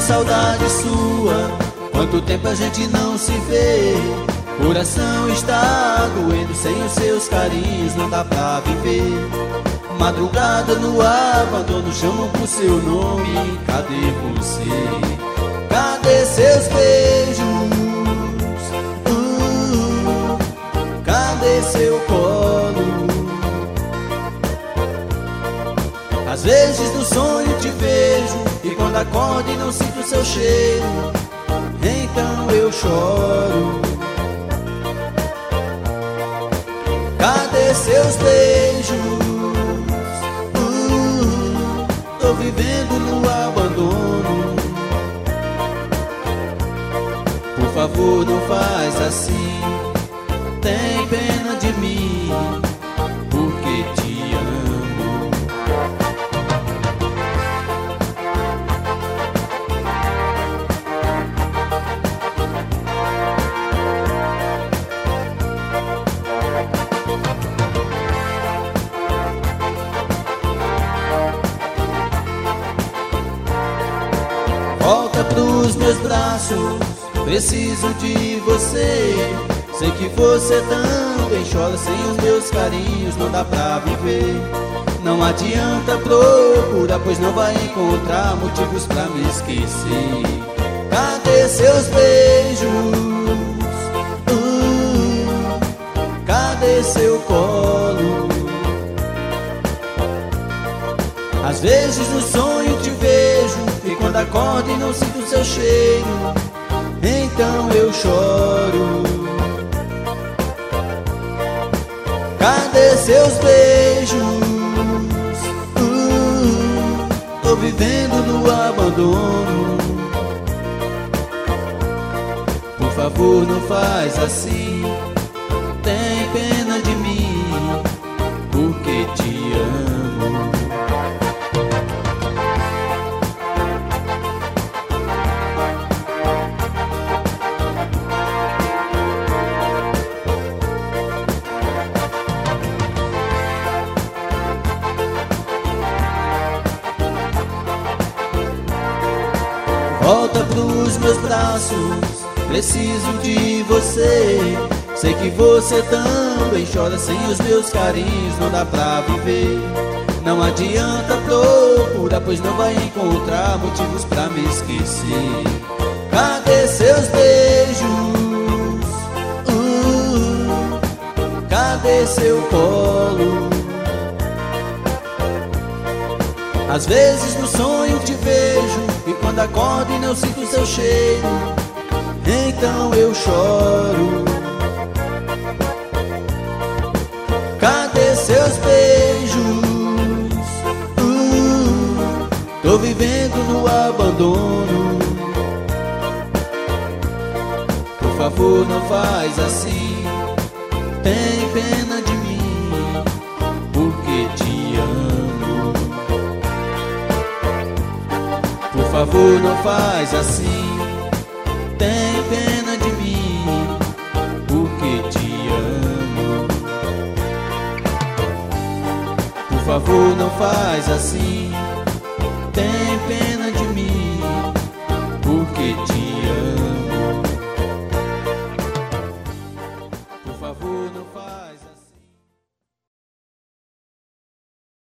saudade sua. Quanto tempo a gente não se vê. Coração está doendo, sem os seus carinhos não dá pra viver. Madrugada no abandono, chamam por seu nome. Cadê você? Cadê seus beijos? Cadê seu colo? Às vezes no sonho te vejo, e quando acordo e não sinto seu cheiro, então eu choro. Cadê seus beijos? Tô vivendo no abandono. Por favor, não faz assim. Tem pena de mim, porque te amo. Volta pros meus braços, preciso de você. Sei que você também chora, sem os meus carinhos não dá pra viver. Não adianta procurar, pois não vai encontrar motivos pra me esquecer. Cadê seus beijos? Cadê seu colo? Às vezes no sonho te vejo, e quando acordo e não sinto seu cheiro, então eu choro. Cadê seus beijos? Tô vivendo no abandono. Por favor, não faz assim. Tem pena de mim, porque te amo. Volta pros meus braços, preciso de você. Sei que você também chora, sem os meus carinhos não dá pra viver. Não adianta procurar, pois não vai encontrar motivos pra me esquecer. Cadê seus beijos? Cadê seu colo? Às vezes no sonho te vejo, e quando acordo e não sinto seu cheiro, então eu choro. Cadê seus beijos? Tô vivendo no abandono. Por favor, não faz assim. Tem pena de mim, porque te amo. Por favor, não faz assim. Tem pena de mim, porque te amo. Por favor, não faz assim. Tem pena de mim, porque te amo. Por favor, não faz.